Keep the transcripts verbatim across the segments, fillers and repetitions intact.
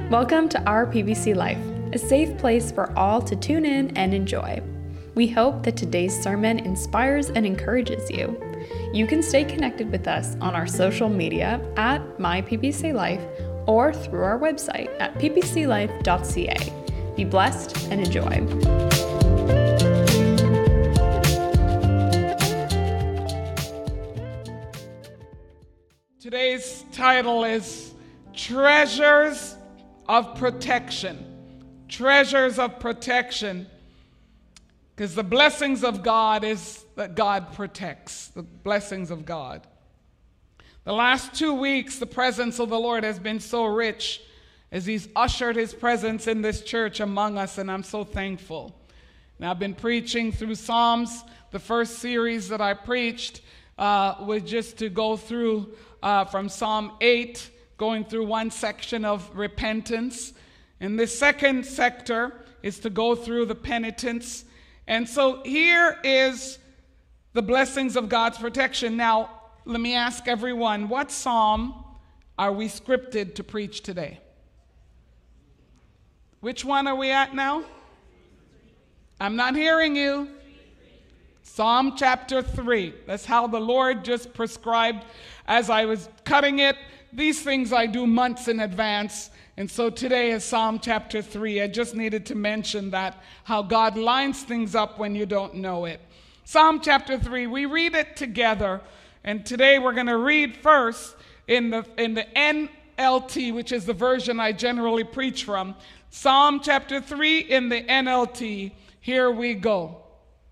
Welcome to our P B C Life, a safe place for all to tune in and enjoy. We hope that today's sermon inspires and encourages you. You can stay connected with us on our social media at My P B C Life or through our website at p b c life dot c a. Be blessed and enjoy. Today's title is Treasures of Protection. Treasures of Protection. Because the blessings of God is that God protects. The blessings of God. The last two weeks, the presence of the Lord has been so rich as He's ushered His presence in this church among us, and I'm so thankful. And I've been preaching through Psalms. The first series that I preached uh, was just to go through uh, from Psalm eight, going through one section of repentance. And the second sector is to go through the penitence. And so here is the blessings of God's protection. Now, let me ask everyone, what psalm are we scripted to preach today? Which one are we at now? I'm not hearing you. Psalm chapter three. That's how the Lord just prescribed as I was cutting it. These things I do months in advance. And so today is Psalm chapter three. I just needed to mention that, how God lines things up when you don't know it. Psalm chapter three, we read it together. And today we're going to read first in the, in the N L T, which is the version I generally preach from. Psalm chapter three in the N L T. Here we go.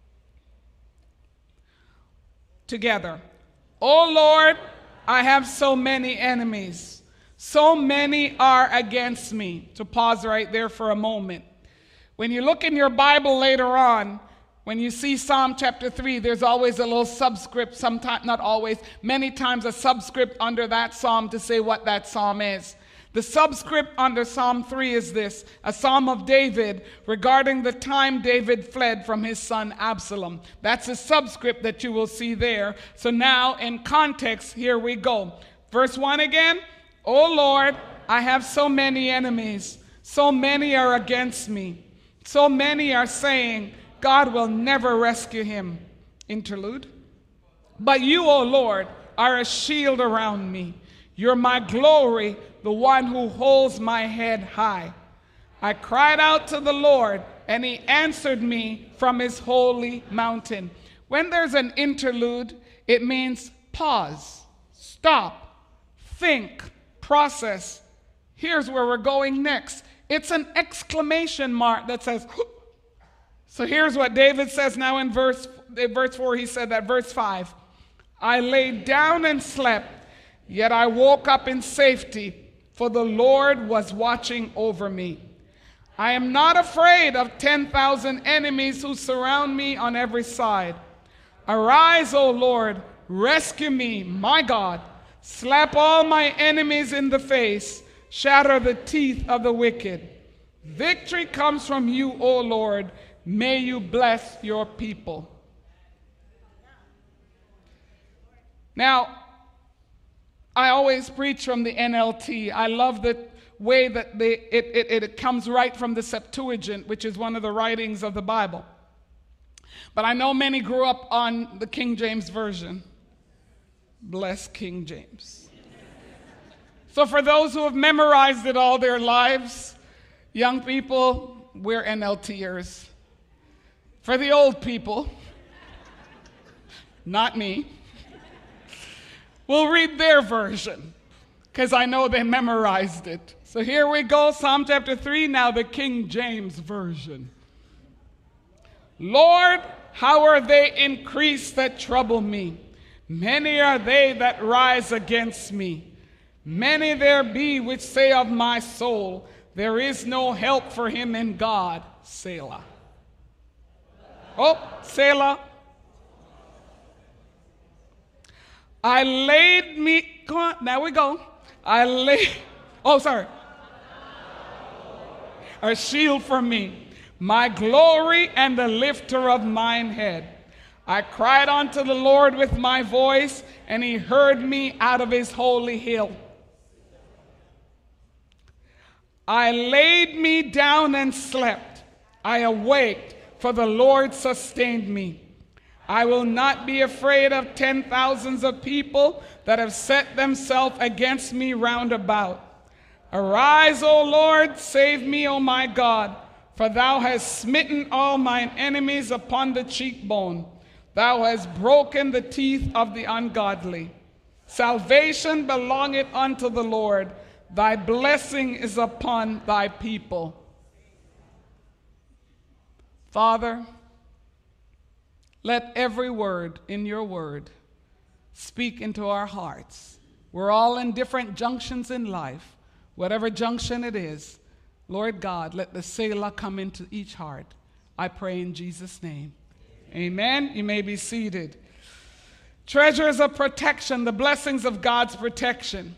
Together. O Lord, I have so many enemies. So many are against me. To pause right there for a moment. When you look in your Bible later on, when you see Psalm chapter three, there's always a little subscript, sometimes, not always, many times a subscript under that psalm to say what that psalm is. The subscript under Psalm three is this, a psalm of David regarding the time David fled from his son Absalom. That's a subscript that you will see there. So now in context, here we go. Verse one again. O Lord, I have so many enemies. So many are against me. So many are saying, God will never rescue him. Interlude. But you, O Lord, are a shield around me. You're my glory, the one who holds my head high. I cried out to the Lord, and he answered me from his holy mountain. When there's an interlude, it means pause, stop, think, process. Here's where we're going next. It's an exclamation mark that says, so here's what David says now in verse, in verse four. He said that, verse five. I laid down and slept, yet I woke up in safety, for the Lord was watching over me. I am not afraid of ten thousand enemies who surround me on every side. Arise, O Lord, rescue me, my God. Slap all my enemies in the face. Shatter the teeth of the wicked. Victory comes from you, O Lord. May you bless your people. Now, I always preach from the N L T. I love the way that they, it, it, it comes right from the Septuagint, which is one of the writings of the Bible. But I know many grew up on the King James Version. Bless King James. So for those who have memorized it all their lives, young people, we're N L T-ers. For the old people, not me, we'll read their version, because I know they memorized it. So here we go, Psalm chapter three, now the King James Version. Lord, how are they increased that trouble me? Many are they that rise against me. Many there be which say of my soul, there is no help for him in God. Selah. Oh, Selah. I laid me, come on, now we go. I laid, oh, sorry. A shield for me, my glory and the lifter of mine head. I cried unto the Lord with my voice, and he heard me out of his holy hill. I laid me down and slept. I awaked, for the Lord sustained me. I will not be afraid of ten thousands of people that have set themselves against me round about. Arise, O Lord, save me, O my God, for thou hast smitten all mine enemies upon the cheekbone. Thou hast broken the teeth of the ungodly. Salvation belongeth unto the Lord. Thy blessing is upon thy people. Father, let every word in your word speak into our hearts. We're all in different junctions in life. Whatever junction it is, Lord God, let the Selah come into each heart. I pray in Jesus' name. Amen. You may be seated. Treasures of protection, the blessings of God's protection.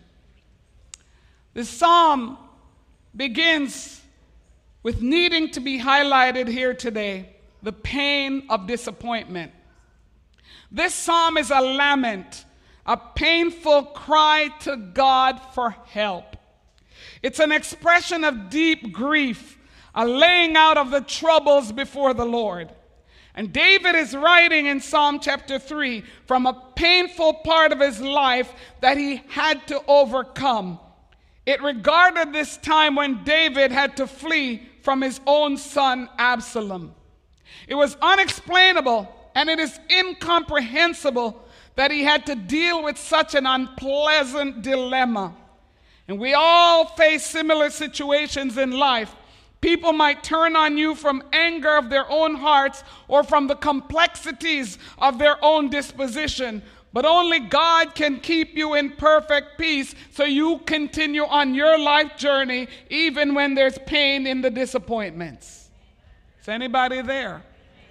This psalm begins with needing to be highlighted here today, the pain of disappointment. This psalm is a lament, a painful cry to God for help. It's an expression of deep grief, a laying out of the troubles before the Lord. And David is writing in Psalm chapter three from a painful part of his life that he had to overcome. It regarded this time when David had to flee from his own son Absalom. It was unexplainable and it is incomprehensible that he had to deal with such an unpleasant dilemma. And we all face similar situations in life. People might turn on you from anger of their own hearts or from the complexities of their own disposition. But only God can keep you in perfect peace so you continue on your life journey even when there's pain in the disappointments. Is anybody there?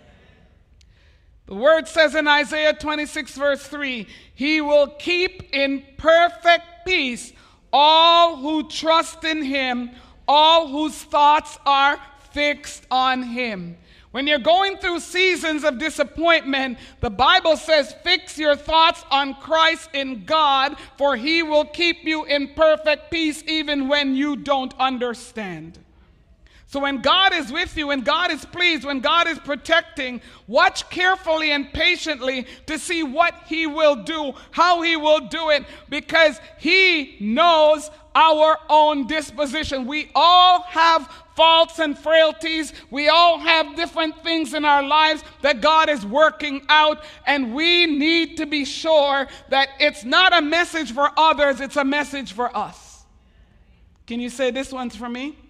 The word says in Isaiah twenty-six verse three, He will keep in perfect peace all who trust in Him, all whose thoughts are fixed on Him. When you're going through seasons of disappointment, the Bible says, fix your thoughts on Christ in God, for He will keep you in perfect peace even when you don't understand. So when God is with you, when God is pleased, when God is protecting, watch carefully and patiently to see what He will do, how He will do it, because He knows our own disposition. We all have faults and frailties. We all have different things in our lives that God is working out, and we need to be sure that it's not a message for others, it's a message for us. Can you say, this one's for me?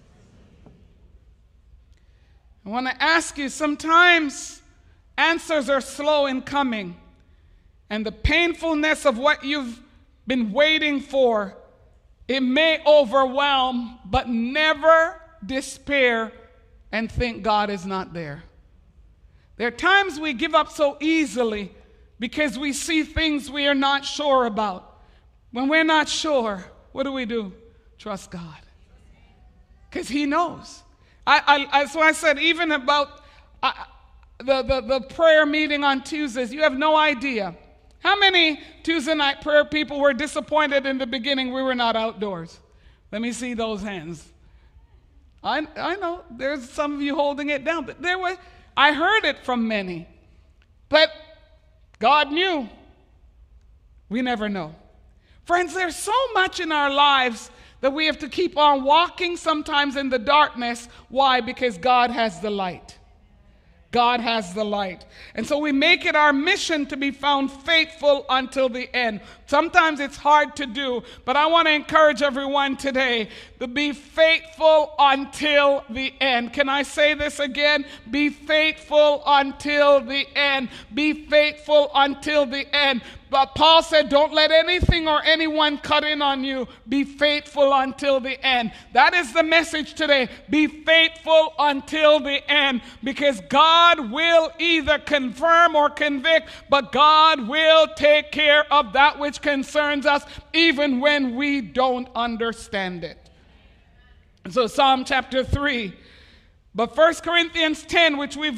I want to ask you, sometimes answers are slow in coming, and the painfulness of what you've been waiting for, it may overwhelm, but never despair and think God is not there. There are times we give up so easily because we see things we are not sure about. When we're not sure, what do we do? Trust God. Because He knows. I, I, so I said, even about uh, the, the, the prayer meeting on Tuesdays, you have no idea. How many Tuesday night prayer people were disappointed in the beginning we were not outdoors? Let me see those hands. I, I know there's some of you holding it down, but there was, I heard it from many. But God knew. We never know. Friends, there's so much in our lives that we have to keep on walking sometimes in the darkness. Why? Because God has the light. God has the light. And so we make it our mission to be found faithful until the end. Sometimes it's hard to do, but I want to encourage everyone today to be faithful until the end. Can I say this again? Be faithful until the end. Be faithful until the end. But Paul said, don't let anything or anyone cut in on you. Be faithful until the end. That is the message today. Be faithful until the end, because God will either confirm or convict, but God will take care of that which concerns us even when we don't understand it. So Psalm chapter three. But First Corinthians ten, which we've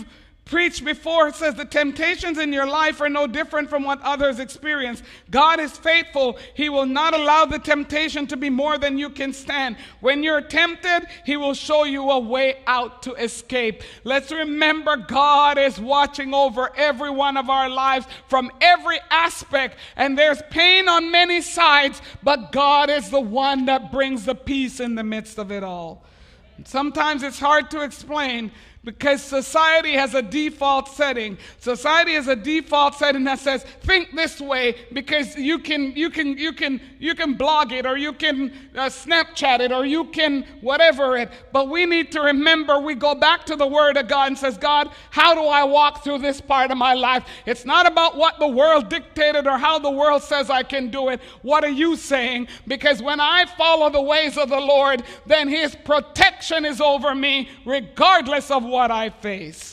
preached before, it says the temptations in your life are no different from what others experience. God is faithful. He will not allow the temptation to be more than you can stand. When you're tempted, he will show you a way out to escape. Let's remember God is watching over every one of our lives from every aspect, and there's pain on many sides, but God is the one that brings the peace in the midst of it all. Sometimes it's hard to explain, because society has a default setting. Society has a default setting that says, think this way, because you can you can you can you can blog it, or you can uh, Snapchat it, or you can whatever it. But we need to remember, we go back to the Word of God and says, God, how do I walk through this part of my life? It's not about what the world dictated or how the world says I can do it. What are you saying? Because when I follow the ways of the Lord, then his protection is over me, regardless of what I face.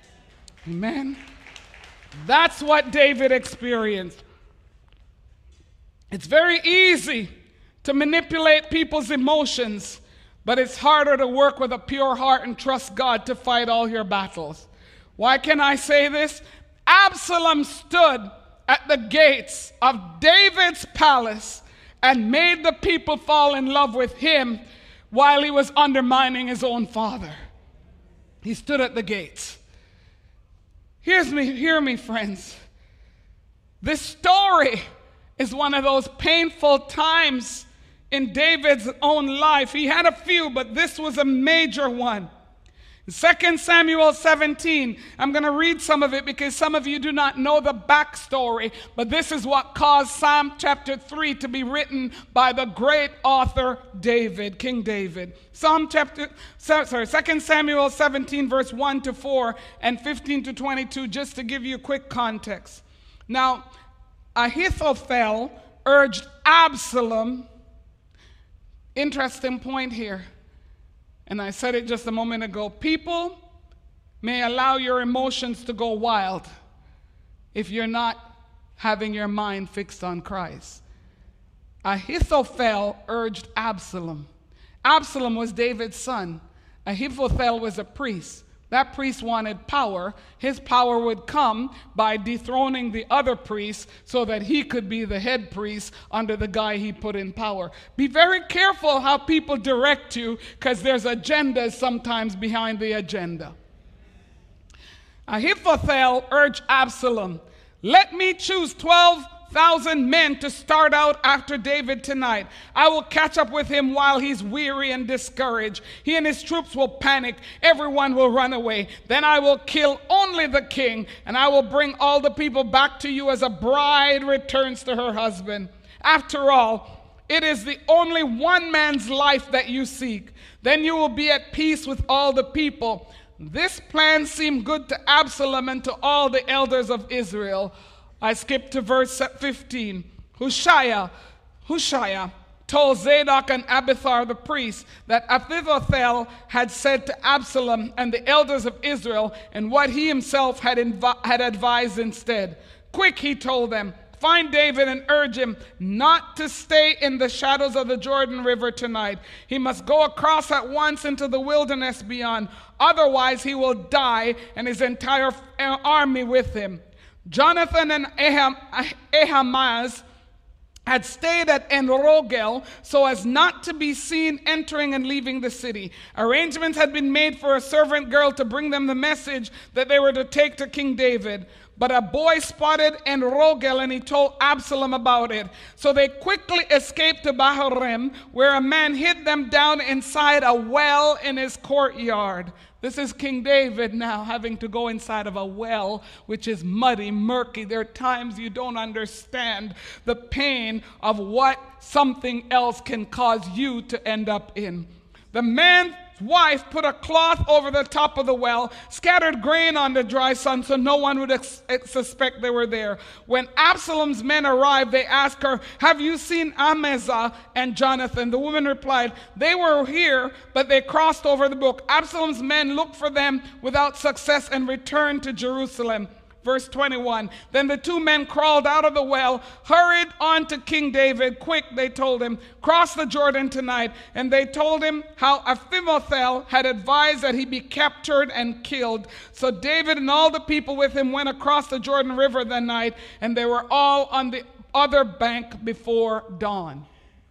Amen. That's what David experienced. It's very easy to manipulate people's emotions, but it's harder to work with a pure heart and trust God to fight all your battles. Why can I say this? Absalom stood at the gates of David's palace and made the people fall in love with him while he was undermining his own father. He stood at the gates. Here's me, hear me, friends. This story is one of those painful times in David's own life. He had a few, but this was a major one. Second Samuel seventeen, I'm going to read some of it because some of you do not know the backstory, but this is what caused Psalm chapter three to be written by the great author David, King David. Psalm chapter, sorry, Second Samuel seventeen, verse one to four and fifteen to twenty-two, just to give you a quick context. Now, Ahithophel urged Absalom, interesting point here, and I said it just a moment ago. People may allow your emotions to go wild if you're not having your mind fixed on Christ. Ahithophel urged Absalom. Absalom was David's son. Ahithophel was a priest. That priest wanted power. His power would come by dethroning the other priests so that he could be the head priest under the guy he put in power. Be very careful how people direct you, because there's agendas sometimes behind the agenda. Ahithophel urged Absalom, let me choose twelve thousand men to start out after David tonight. I will catch up with him while he's weary and discouraged. He and his troops will panic. Everyone will run away. Then I will kill only the king, and I will bring all the people back to you as a bride returns to her husband. After all, it is the only one man's life that you seek. Then you will be at peace with all the people. This plan seemed good to Absalom and to all the elders of Israel. I skip to verse fifteen. Hushai, Hushai told Zadok and Abiathar the priests that Ahithophel had said to Absalom and the elders of Israel, and what he himself had, inv- had advised instead. Quick, he told them, find David and urge him not to stay in the shadows of the Jordan River tonight. He must go across at once into the wilderness beyond. Otherwise, he will die and his entire army with him. Jonathan and Ahimaaz had stayed at En-Rogel so as not to be seen entering and leaving the city. Arrangements had been made for a servant girl to bring them the message that they were to take to King David. But a boy spotted En-Rogel, and he told Absalom about it. So they quickly escaped to Bahurim, where a man hid them down inside a well in his courtyard. This is King David now having to go inside of a well, which is muddy, murky. There are times you don't understand the pain of what something else can cause you to end up in. The man's wife put a cloth over the top of the well, scattered grain on the dry sun so no one would ex- suspect they were there. When Absalom's men arrived, they asked her, have you seen Amasa and Jonathan? The woman replied, they were here, but they crossed over the brook. Absalom's men looked for them without success and returned to Jerusalem. Verse twenty-one, then the two men crawled out of the well, hurried on to King David. Quick, they told him, cross the Jordan tonight. And they told him how Ahithophel had advised that he be captured and killed. So David and all the people with him went across the Jordan River that night, and they were all on the other bank before dawn.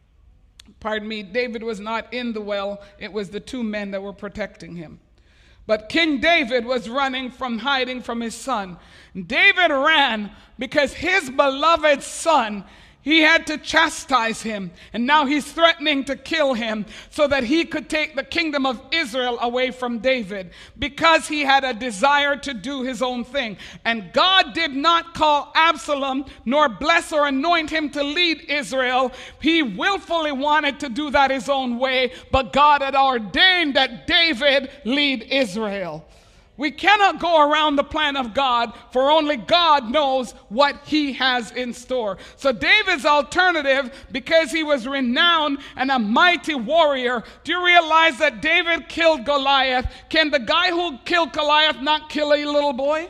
Pardon me, David was not in the well. It was the two men that were protecting him. But King David was running from hiding from his son. David ran because his beloved son, he had to chastise him. And now he's threatening to kill him so that he could take the kingdom of Israel away from David, because he had a desire to do his own thing. And God did not call Absalom nor bless or anoint him to lead Israel. He willfully wanted to do that his own way, but God had ordained that David lead Israel. We cannot go around the plan of God, for only God knows what he has in store. So David's alternative, because he was renowned and a mighty warrior, do you realize that David killed Goliath? Can the guy who killed Goliath not kill a little boy?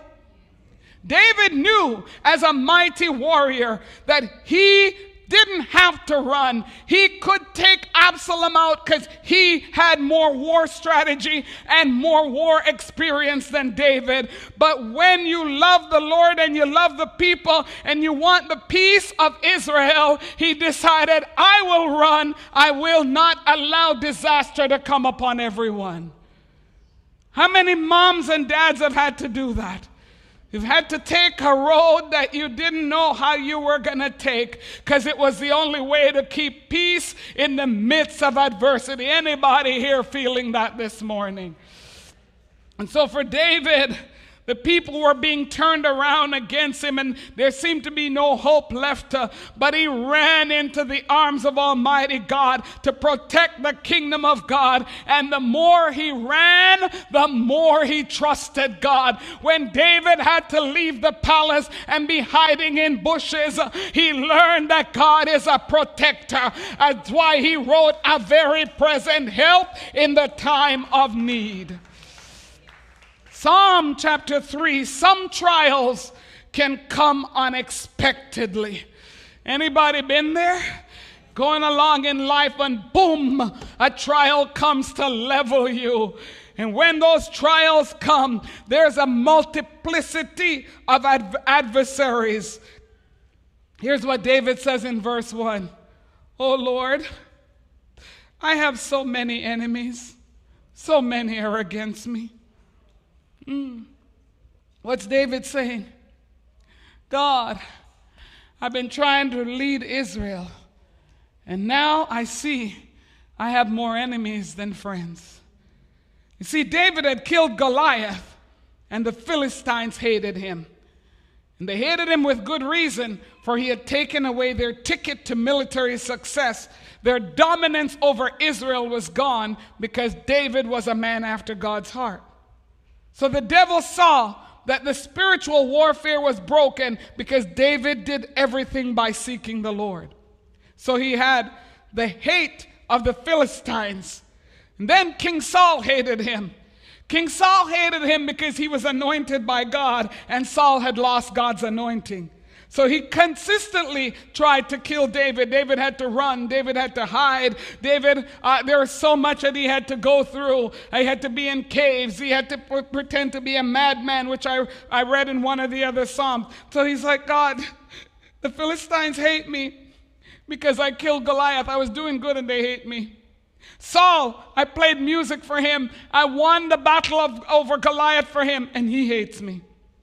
David knew as a mighty warrior that he didn't have to run. He could take Absalom out because he had more war strategy and more war experience than David. But when you love the Lord and you love the people and you want the peace of Israel, he decided, I will run. I will not allow disaster to come upon everyone. How many moms and dads have had to do that? You've had to take a road that you didn't know how you were going to take, because it was the only way to keep peace in the midst of adversity. Anybody here feeling that this morning? And so for David, the people were being turned around against him, and there seemed to be no hope left. To, but he ran into the arms of Almighty God to protect the kingdom of God. And the more he ran, the more he trusted God. When David had to leave the palace and be hiding in bushes, he learned that God is a protector. That's why he wrote, a very present help in the time of need. Psalm chapter three, some trials can come unexpectedly. Anybody been there? Going along in life and boom, a trial comes to level you. And when those trials come, there's a multiplicity of adv- adversaries. Here's what David says in verse one. Oh Lord, I have so many enemies. So many are against me. Mm. What's David saying? God, I've been trying to lead Israel, and now I see I have more enemies than friends. You see, David had killed Goliath, and the Philistines hated him. And they hated him with good reason, for he had taken away their ticket to military success. Their dominance over Israel was gone because David was a man after God's heart. So the devil saw that the spiritual warfare was broken because David did everything by seeking the Lord. So he had the hate of the Philistines. And then King Saul hated him. King Saul hated him because he was anointed by God, and Saul had lost God's anointing. So he consistently tried to kill David. David had to run. David had to hide. David, uh, there was so much that he had to go through. He had to be in caves. He had to p- pretend to be a madman, which I, I read in one of the other Psalms. So he's like, God, the Philistines hate me because I killed Goliath. I was doing good and they hate me. Saul, I played music for him. I won the battle of, over Goliath for him, and he hates me.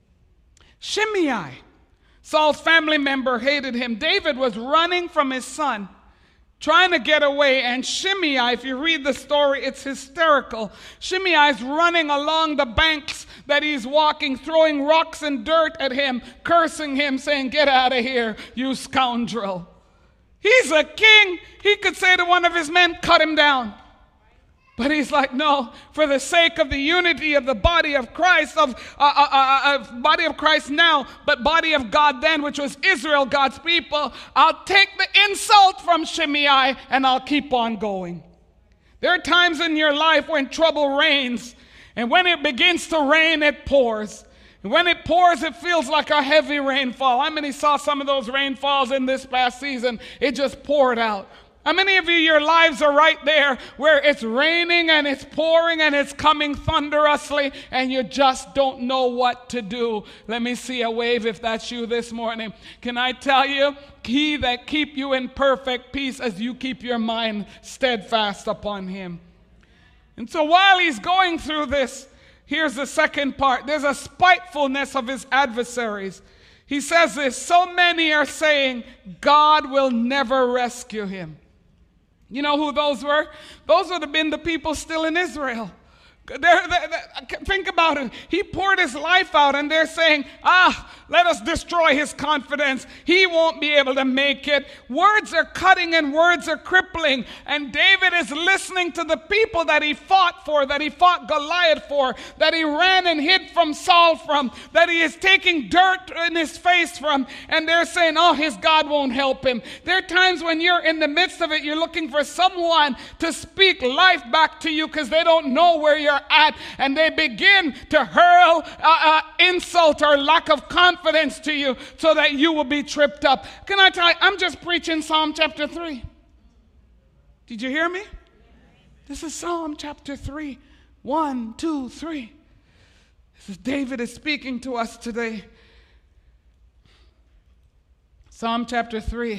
Shimei, Saul's family member, hated him. David was running from his son, trying to get away. And Shimei, if you read the story, it's hysterical. Shimei is running along the banks that he's walking, throwing rocks and dirt at him, cursing him, saying, get out of here, you scoundrel. He's a king. He could say to one of his men, cut him down. But he's like, no, for the sake of the unity of the body of Christ, of uh, uh, uh, uh, body of Christ now, but body of God then, which was Israel, God's people, I'll take the insult from Shimei and I'll keep on going. There are times in your life when trouble reigns, and when it begins to rain, it pours. When it pours, it feels like a heavy rainfall. How many saw some of those rainfalls in this past season? It just poured out. How many of you, your lives are right there where it's raining and it's pouring and it's coming thunderously and you just don't know what to do? Let me see a wave if that's you this morning. Can I tell you, he that keep you in perfect peace as you keep your mind steadfast upon him. And so while he's going through this, here's the second part. There's a spitefulness of his adversaries. He says this, so many are saying, God will never rescue him. You know who those were? Those would have been the people still in Israel. They're, they're, they're, think about it. He poured his life out and they're saying, ah, let us destroy his confidence. He won't be able to make it. Words are cutting and words are crippling. And David is listening to the people that he fought for, that he fought Goliath for, that he ran and hid from Saul from, that he is taking dirt in his face from. And they're saying, oh, his God won't help him. There are times when you're in the midst of it, you're looking for someone to speak life back to you because they don't know where you're at, and they begin to hurl uh, uh, insult or lack of confidence to you so that you will be tripped up. Can I tell you, I'm just preaching Psalm chapter three. Did you hear me? This is Psalm chapter three. One, two, three. This is David is speaking to us today. Psalm chapter three.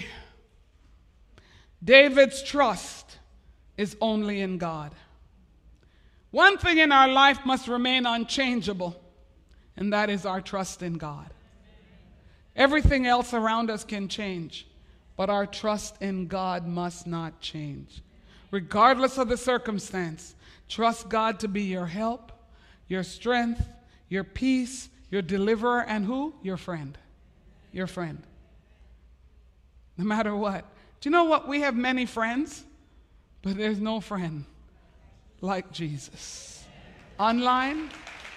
David's trust is only in God. One thing in our life must remain unchangeable, and that is our trust in God. Everything else around us can change, but our trust in God must not change. Regardless of the circumstance, trust God to be your help, your strength, your peace, your deliverer, and who? Your friend. Your friend. No matter what. Do you know what? We have many friends, but there's no friend like Jesus. Online,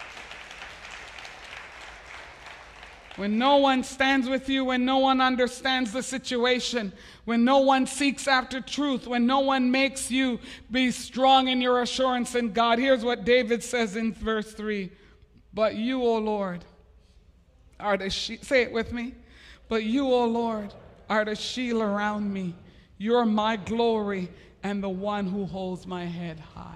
when no one stands with you, when no one understands the situation, when no one seeks after truth, when no one makes you be strong in your assurance in God. Here's what David says in verse three. But you, O Lord, are the shield. Say it with me. But you, O Lord, are the shield around me. You're my glory and the one who holds my head high.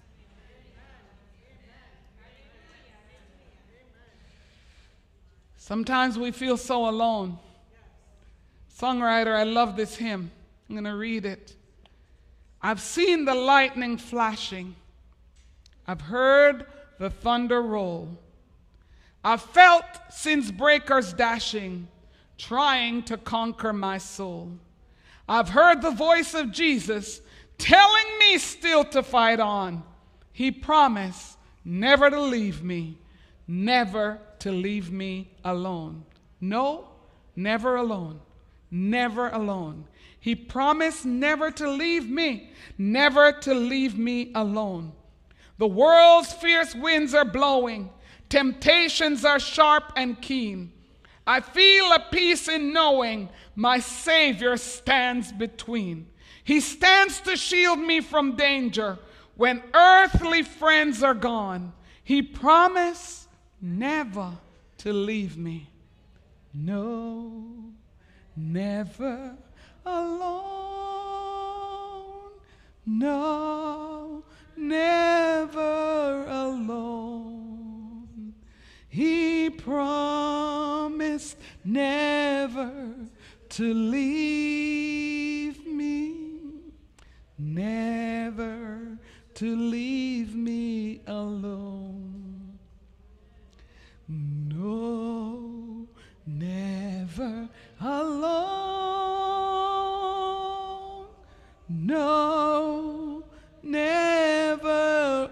Sometimes we feel so alone. Songwriter, I love this hymn. I'm going to read it. I've seen the lightning flashing. I've heard the thunder roll. I've felt sin's breakers dashing, trying to conquer my soul. I've heard the voice of Jesus telling me still to fight on. He promised never to leave me, never to leave me alone. No, never alone. Never alone. He promised never to leave me, never to leave me alone. The world's fierce winds are blowing. Temptations are sharp and keen. I feel a peace in knowing my Savior stands between. He stands to shield me from danger when earthly friends are gone. He promised never to leave me. No, never alone. No, never alone. He promised never to leave me, never to leave me alone. No, never alone. No, never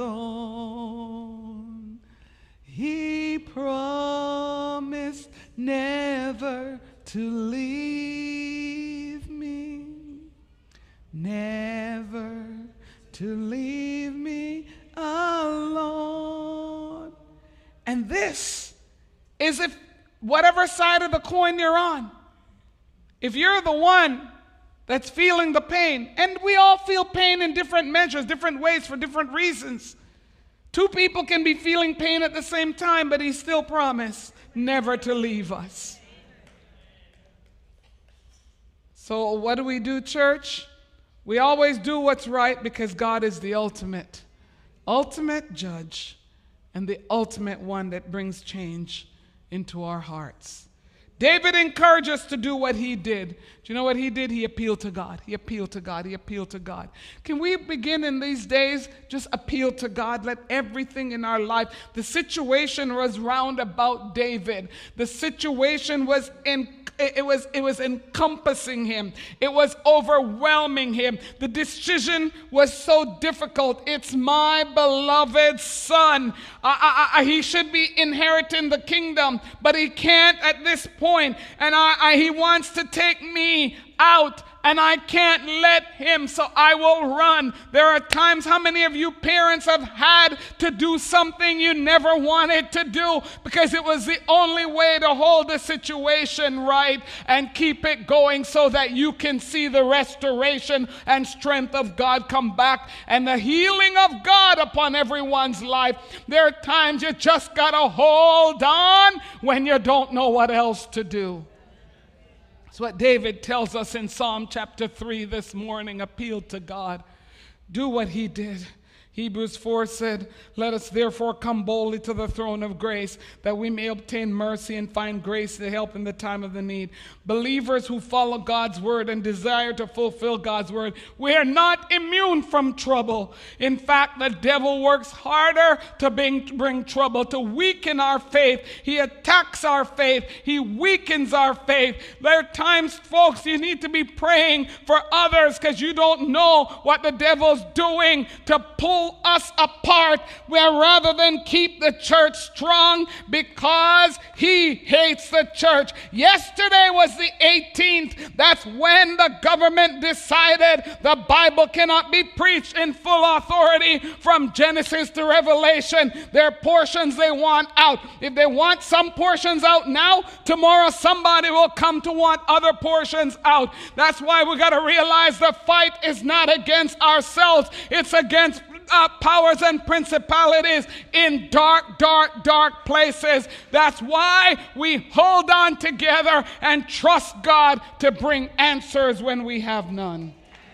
alone. He promised never to leave me, never to leave me alone. And this is if whatever side of the coin you're on, if you're the one that's feeling the pain, and we all feel pain in different measures, different ways, for different reasons, Two people can be feeling pain at the same time, but he still promised never to leave us. So what do we do, church? We always do what's right because God is the ultimate, ultimate judge and the ultimate one that brings change into our hearts. David encouraged us to do what he did. Do you know what he did? He appealed to God. He appealed to God. He appealed to God. Can we begin in these days just appeal to God? Let everything in our life. The situation was round about David. The situation was in It was, it was encompassing him. It was overwhelming him. The decision was so difficult. It's my beloved son. I, I, I, he should be inheriting the kingdom, but he can't at this point. And I, I, he wants to take me out, and I can't let him, so I will run. There are times, how many of you parents have had to do something you never wanted to do because it was the only way to hold the situation right and keep it going so that you can see the restoration and strength of God come back and the healing of God upon everyone's life? There are times you just got to hold on when you don't know what else to do. That's what David tells us in Psalm chapter three this morning. Appeal to God. Do what he did. Hebrews four said, let us therefore come boldly to the throne of grace, that we may obtain mercy and find grace to help in the time of the need. Believers who follow God's word and desire to fulfill God's word, we are not immune from trouble. In fact, the devil works harder to bring, bring trouble, to weaken our faith. He attacks our faith. He weakens our faith. There are times, folks, you need to be praying for others because you don't know what the devil's doing to pull us apart, where rather than keep the church strong, because he hates the church. Yesterday was the eighteenth. That's when the government decided the Bible cannot be preached in full authority from Genesis to Revelation. There are portions they want out. If they want some portions out now, tomorrow somebody will come to want other portions out. That's why we got to realize the fight is not against ourselves. It's against Uh, powers and principalities in dark, dark, dark places. That's why we hold on together and trust God to bring answers when we have none.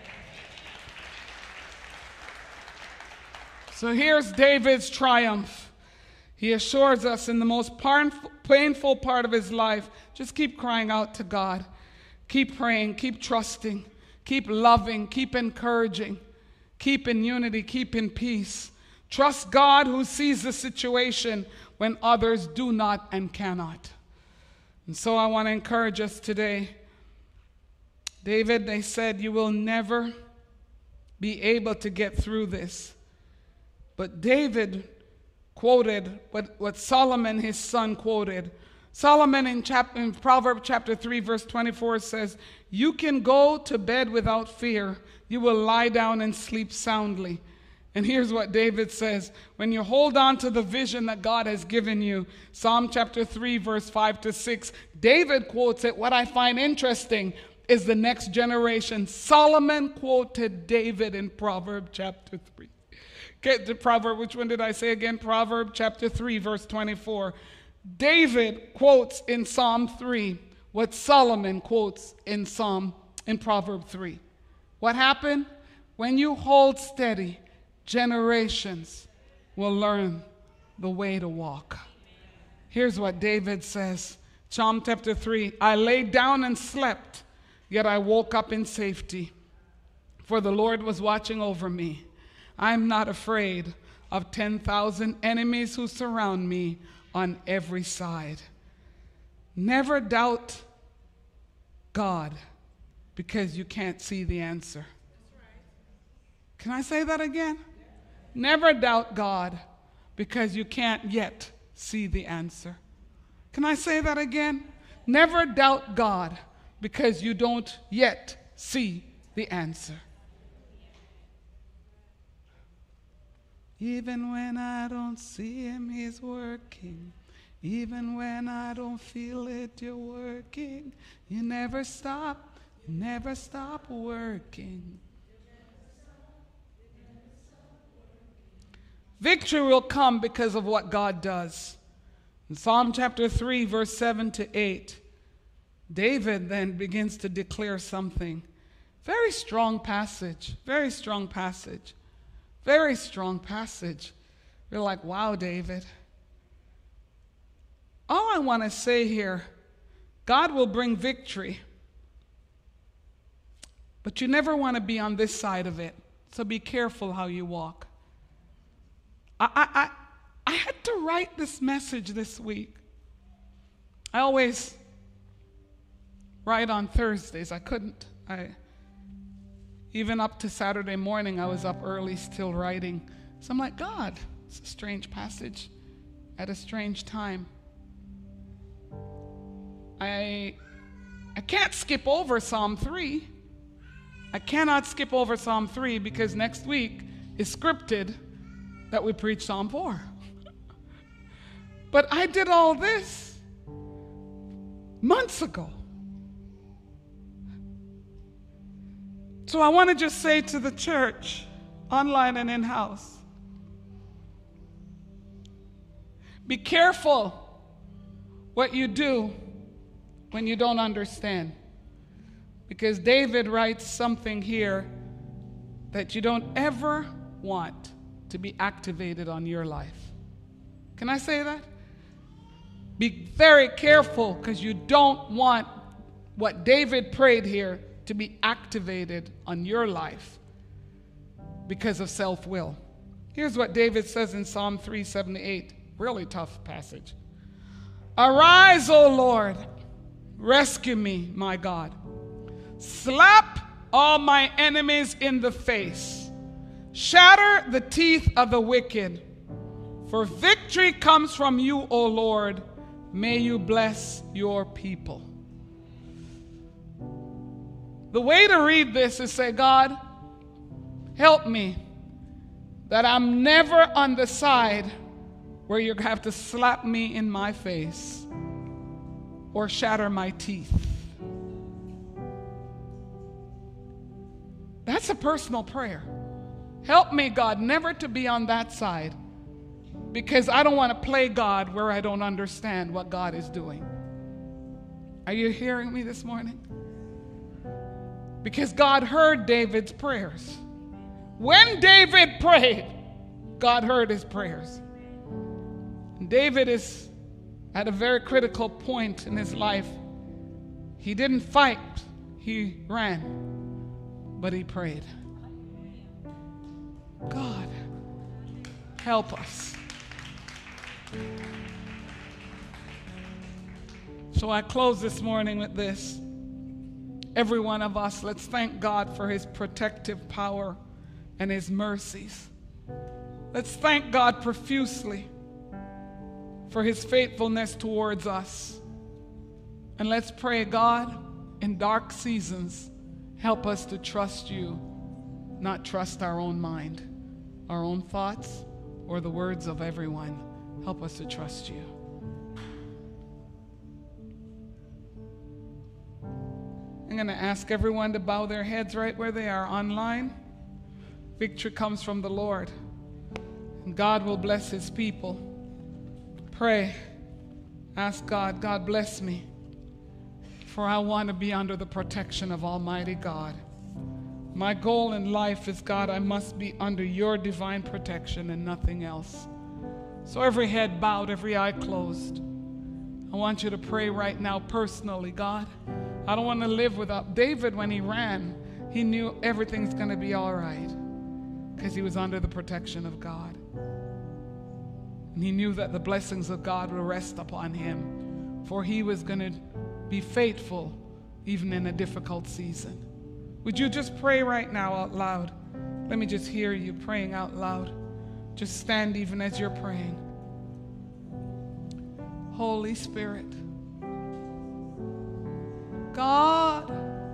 So here's David's triumph. He assures us in the most painful part of his life, just keep crying out to God. Keep praying, keep trusting, keep loving, keep encouraging. Keep in unity, keep in peace. Trust God who sees the situation when others do not and cannot. And so I want to encourage us today. David, they said, you will never be able to get through this. But David quoted what, what Solomon, his son, quoted. Solomon in, chap- in Proverbs chapter three, verse twenty-four says, you can go to bed without fear. You will lie down and sleep soundly. And here's what David says. When you hold on to the vision that God has given you, Psalm chapter three, verse five to six, David quotes it. What I find interesting is the next generation. Solomon quoted David in Proverbs chapter three. Get the proverb, which one did I say again? Proverbs chapter three, verse twenty-four. David quotes in Psalm three what Solomon quotes in Psalm in Proverbs three. What happened? When you hold steady, generations will learn the way to walk. Here's what David says. Psalm chapter three. I lay down and slept, yet I woke up in safety. For the Lord was watching over me. I am not afraid of ten thousand enemies who surround me on every side. Never doubt God because you can't see the answer. Can I say that again? Never doubt God because you can't yet see the answer. Can I say that again? Never doubt God because you don't yet see the answer. Even when I don't see him, he's working. Even when I don't feel it, you're working. You never stop, you never stop working. Victory will come because of what God does. In Psalm chapter three, verse seven to eight, David then begins to declare something. Very strong passage, very strong passage, very strong passage. We're like, wow, David. All I want to say here, God will bring victory, but you never want to be on this side of it. So be careful how you walk. I, I, I, I had to write this message this week. I always write on Thursdays. I couldn't. I, even up to Saturday morning, I was up early still writing. So I'm like, God, it's a strange passage at a strange time. I, I can't skip over Psalm three. I cannot skip over Psalm three because next week is scripted that we preach Psalm four. But I did all this months ago. So I want to just say to the church, online and in-house, be careful what you do when you don't understand. Because David writes something here that you don't ever want to be activated on your life. Can I say that? Be very careful because you don't want what David prayed here to be activated on your life because of self-will. Here's what David says in Psalm three seventy-eight. Really tough passage. Arise, O Lord, rescue me, my God. Slap all my enemies in the face. Shatter the teeth of the wicked. For victory comes from you, O Lord. May you bless your people. The way to read this is say, God, help me that I'm never on the side where you have to slap me in my face or shatter my teeth. That's a personal prayer. Help me, God, never to be on that side because I don't want to play God where I don't understand what God is doing. Are you hearing me this morning? Because God heard David's prayers. When David prayed, God heard his prayers. And David is at a very critical point in his life. He didn't fight, he ran, but he prayed. God, help us. So I close this morning with this. Every one of us, let's thank God for his protective power and his mercies. Let's thank God profusely for his faithfulness towards us. And let's pray, God, in dark seasons, help us to trust you, not trust our own mind, our own thoughts, or the words of everyone. Help us to trust you. I'm going to ask everyone to bow their heads right where they are online. Victory comes from the Lord, and God will bless his people. Pray. Ask God, God bless me, for I want to be under the protection of Almighty God. My goal in life is, God, I must be under your divine protection and nothing else. So every head bowed, every eye closed. I want you to pray right now personally, God. I don't want to live without. David, when he ran, he knew everything's going to be all right because he was under the protection of God. And he knew that the blessings of God will rest upon him, for he was going to be faithful even in a difficult season. Would you just pray right now out loud? Let me just hear you praying out loud. Just stand even as you're praying. Holy Spirit, God,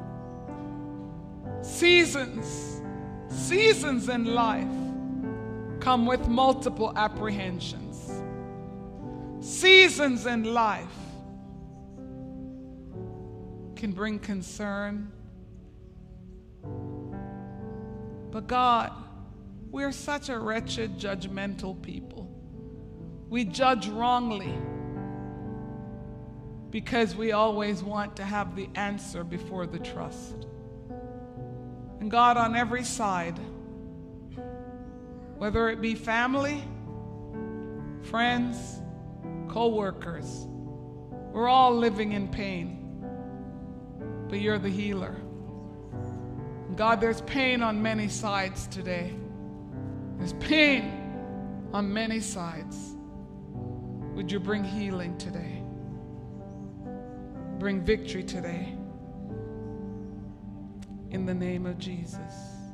seasons, seasons in life come with multiple apprehensions. Seasons in life can bring concern. But God, We're such a wretched, judgmental people. We judge wrongly because we always want to have the answer before the trust. And God, on every side, whether it be family, friends, co-workers, we're all living in pain, but you're the healer. God, there's pain on many sides today. There's pain on many sides. Would you bring healing today? Bring victory today. In the name of Jesus.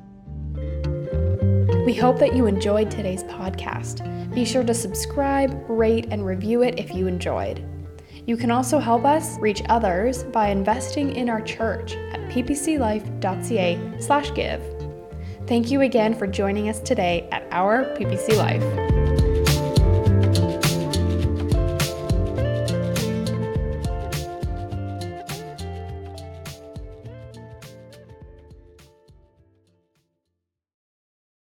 We hope that you enjoyed today's podcast. Be sure to subscribe, rate, and review it if you enjoyed. You can also help us reach others by investing in our church at p p c life dot c a slash give. Thank you again for joining us today at our P P C Life.